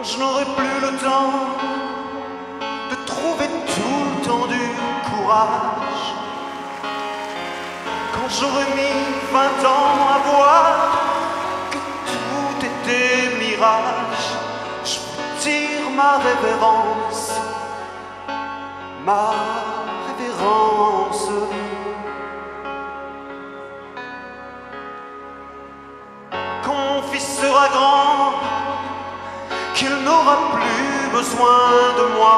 je n'aurai plus le temps de trouver tout le temps du courage, quand j'aurai mis 20 ans à voir que tout était mirage, je vous tire ma révérence, ma révérence. Quand mon fils sera grand, qu'il n'aura plus besoin de moi,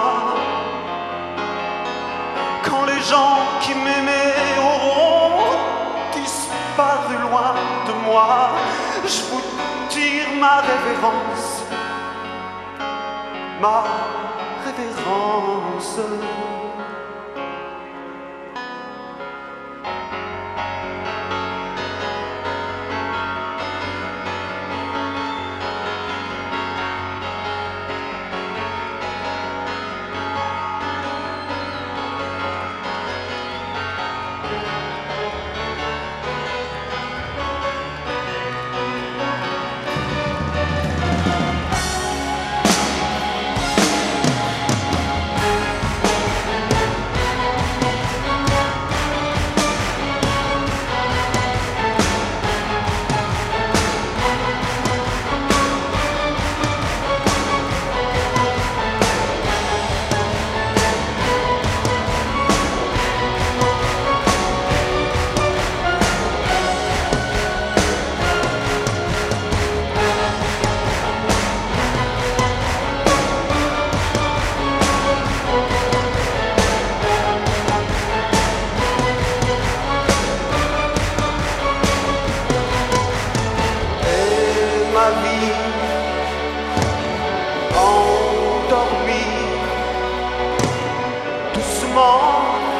quand les gens qui m'aimaient auront disparu loin de moi, je vous tire ma révérence, ma révérence. Ma vie endormie, doucement,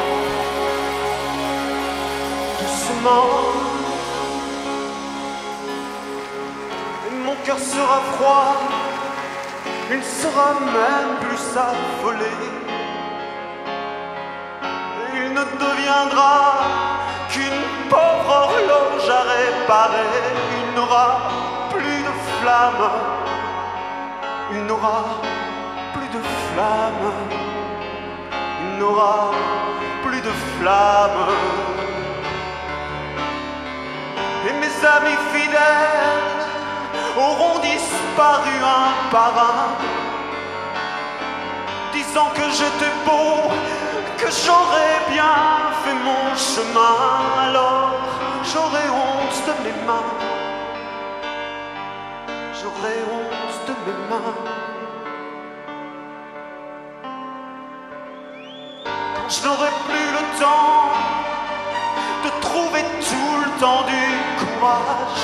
doucement. Et mon cœur sera froid, il ne sera même plus affolé. Il ne deviendra qu'une pauvre horloge à réparer. Il n'aura plus de flamme, il n'aura plus de flamme, il n'aura plus de flamme. Et mes amis fidèles auront disparu un par un, disant que j'étais beau, que j'aurais bien fait mon chemin. Alors j'aurais honte de mes mains, j'aurais honte de mes mains. Quand je n'aurai plus le temps de trouver tout le temps du courage,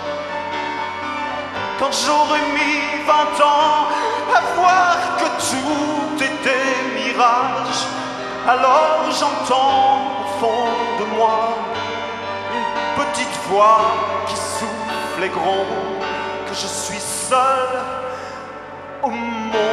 quand j'aurai mis 20 ans à voir que tout était mirage, alors j'entends au fond de moi une petite voix qui souffle et gronde que je suis seul au monde.